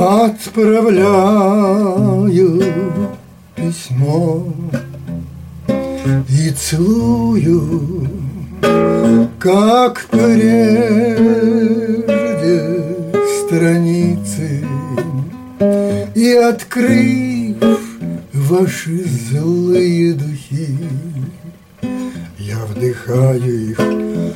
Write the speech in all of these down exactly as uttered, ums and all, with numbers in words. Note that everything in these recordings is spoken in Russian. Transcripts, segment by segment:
Отправляю письмо и целую, как прежде, страницы, и, открыв ваши злые духи, я вдыхаю их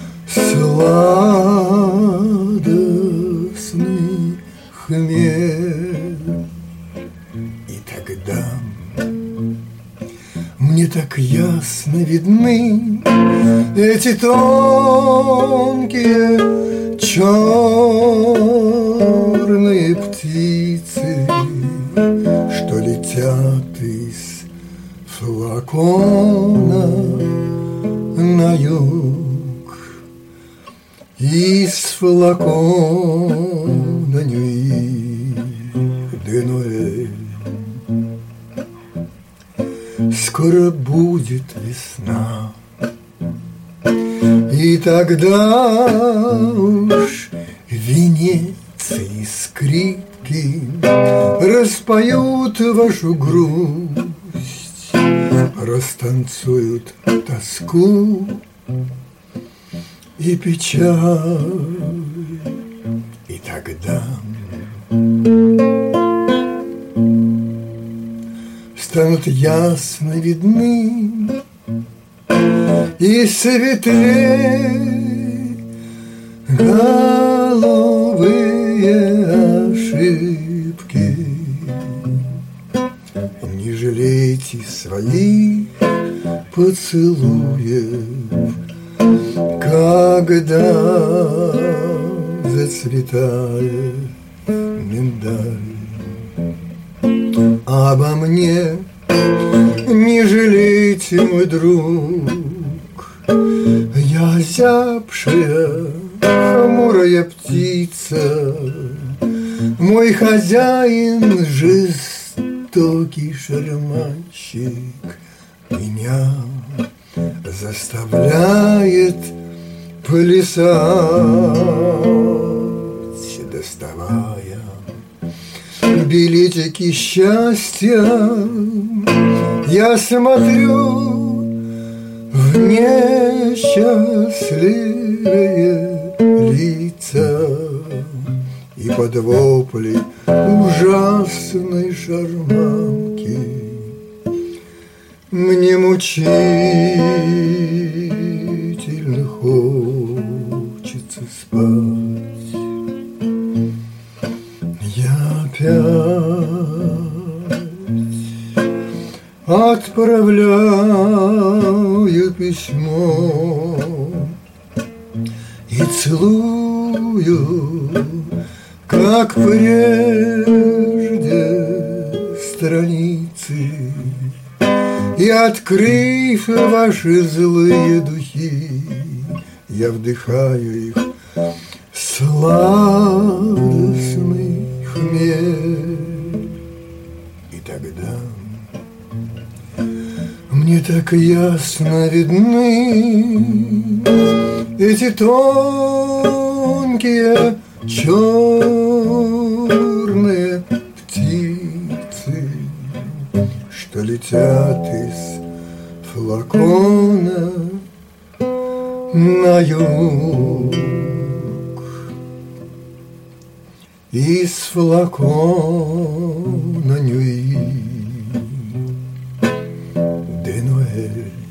сладостный хмель. И тогда мне так ясно видны эти тонкие черные птицы, что летят из флакона на юг, из флакона Нюи де Ноэль. Скоро будет весна, и тогда уж Венеции скрипки распоют вашу грусть, растанцуют тоску и печаль. И тогда станут ясно видны и светлее головые ошибки. Не жалейте своих поцелуев, когда зацветает миндаль. Обо мне не жалейте, мой друг, я зябшая, хмурая птица, мой хозяин жестокий шарманщик меня заставляет плясать, доставая билетики счастья. Я смотрю в несчастливые лица и под вопли ужасной шарманки мне мучительно хочется спать. Я опять отправляю письмо и целую, как прежде, страницы, и, открыв ваши злые духи, я вдыхаю их сладостный хмель. И тогда мне так ясно видны эти тонкие черные птицы, что летят из флакона на юг, из флакона Нюи де Ноэль.